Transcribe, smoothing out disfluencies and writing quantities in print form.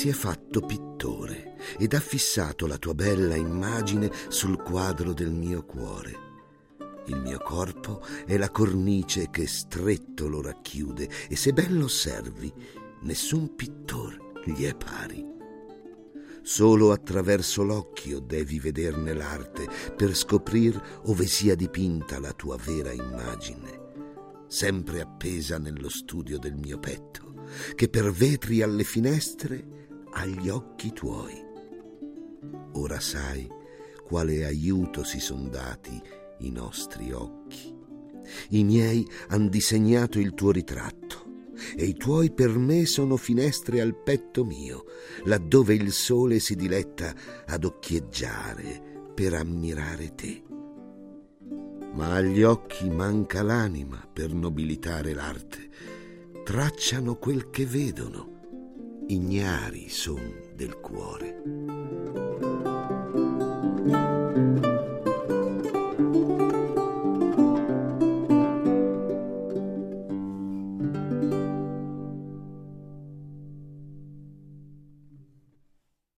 si è fatto pittore ed ha fissato la tua bella immagine sul quadro del mio cuore. Il mio corpo è la cornice che stretto lo racchiude e se ben lo osservi, nessun pittore gli è pari. Solo attraverso l'occhio devi vederne l'arte per scoprir ove sia dipinta la tua vera immagine, sempre appesa nello studio del mio petto, che per vetri alle finestre ha gli occhi tuoi. Ora sai quale aiuto si son dati i nostri occhi. I miei han disegnato il tuo ritratto e i tuoi per me sono finestre al petto mio, laddove il sole si diletta ad occhieggiare per ammirare te. Ma agli occhi manca l'anima per nobilitare l'arte. Tracciano quel che vedono, ignari son del cuore.